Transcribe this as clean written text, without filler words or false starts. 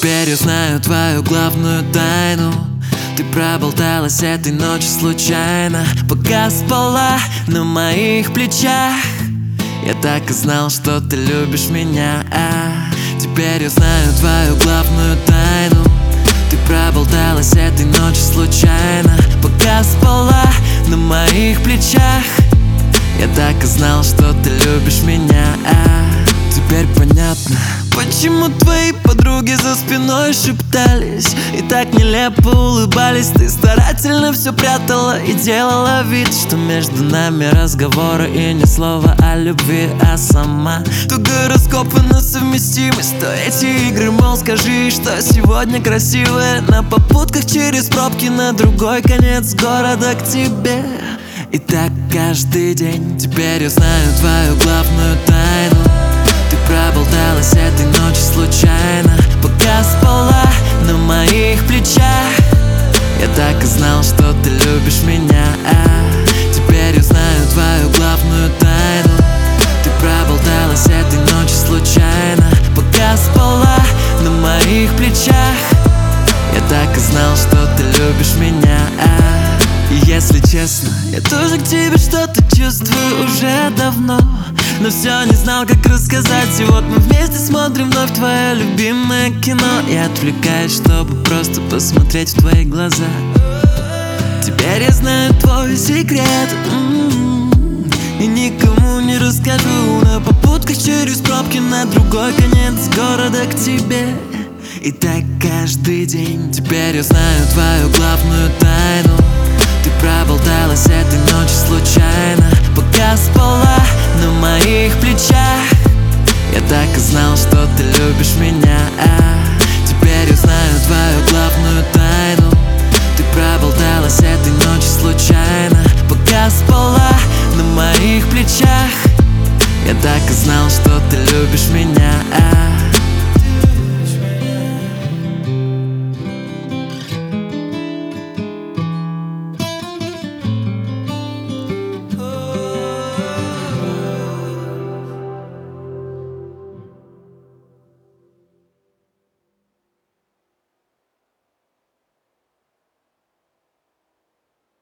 Теперь я знаю твою главную тайну. Ты проболталась этой ночью случайно, пока спала на моих плечах. Я так и знал, что ты любишь меня. Теперь я знаю твою главную тайну. Ты проболталась этой ночью случайно, пока спала на моих плечах. Я так и знал, что ты любишь меня. Теперь понятно, почему твои подруги за спиной шептались и так нелепо улыбались. Ты старательно все прятала и делала вид, что между нами разговоры и ни слова о любви, а сама то гороскопы на совместимость, то эти игры, мол, скажи, что сегодня красивая, на попутках через пробки на другой конец города к тебе. И так каждый день. Теперь я знаю твою главную тайну. Ты проболталась этой ночью случайно, пока спала на моих плечах. Я так и знал, что ты любишь меня. Теперь я знаю твою главную тайну. Ты проболталась этой ночью случайно, пока спала на моих плечах. Я так и знал, что ты любишь меня. И если честно, я тоже к тебе что-то чувствую уже давно, но все не знал, как рассказать. И вот мы вместе смотрим вновь твое любимое кино. Я отвлекаюсь, чтобы просто посмотреть в твои глаза. Теперь я знаю твой секрет, и никому не расскажу. На попутках через пробки на другой конец города к тебе. И так каждый день. Теперь я знаю твою главную тайну. Ты проболталась этой ночью случайно, пока спала на моих плечах. Я так и знал, что ты любишь меня. Теперь я знаю твою главную тайну. Ты проболталась этой ночью случайно, пока спала на моих плечах. Я так и знал, что ты любишь меня.